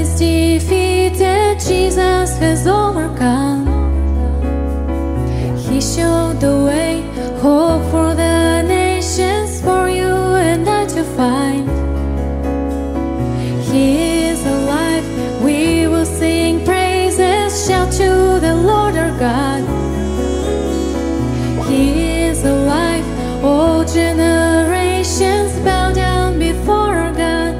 is defeated, Jesus has overcome. He showed the way, hope for the nations, for you and I to find. He is alive, we will sing praises, shout to the Lord our God. He is alive, all generations bow down before our God.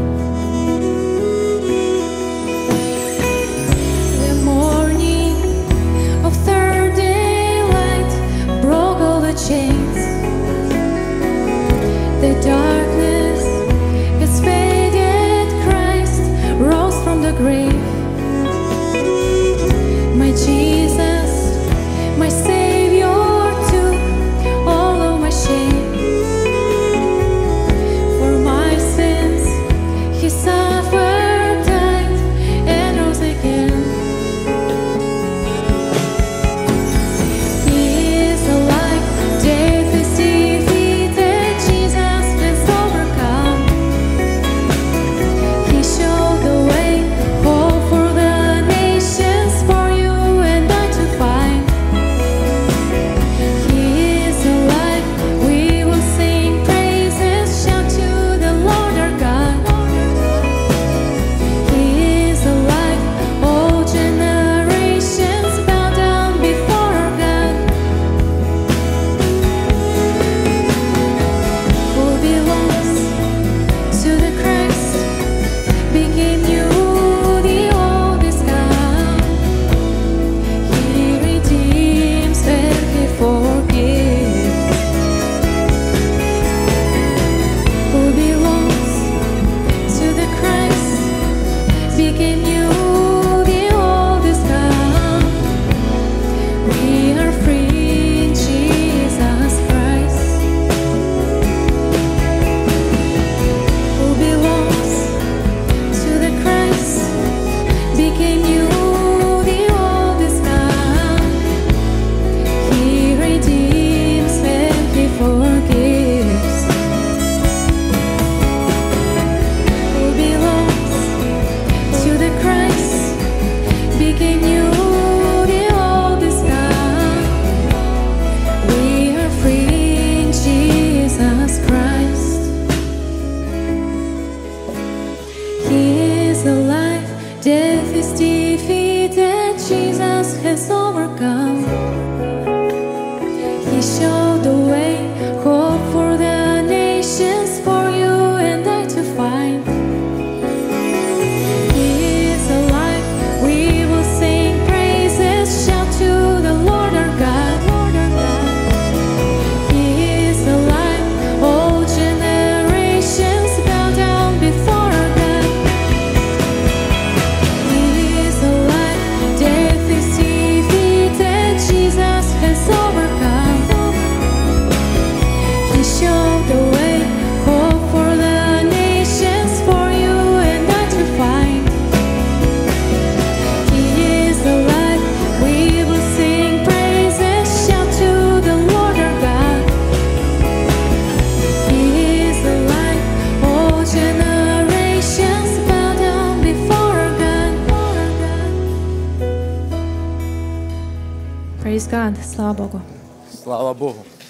The morning of third daylight broke all the chains. The darkness has faded, Christ rose from the grave. My Jesus, my Savior, took all of my shame. For my sins He suffered, died, and rose again. He is alive, death is defeated, Jesus has overcome. He showed the way, hope for the nations, for you and I to find. He is alive, we will sing praises, shout to the Lord our God. He is alive, all generations bow down before our God. Who belongs to the Christ became new, the old is gone. He redeems and He forgives. Who belongs to the Christ became new, the old is gone. We are free in Jesus Christ. Who belongs to the Christ became new, the old is gone. He redeems and He forgives. Who belongs to the Christ became new, the old is gone. We are free in Jesus Christ. He is alive, death is defeated, Jesus has overcome. He showed the way, hope for the nations, for you and I to find. He is alive, we will sing praises, shout to the Lord our God. He is alive, all generations bow down before our God. He is alive, death is defeated, Jesus has overcome. He showed the way, hope for the nations, for you and I to find. He is alive, we will sing praises, shout to the Lord our God. He is alive, all generations bow down before our God. Praise God, слава Богу. Слава Богу.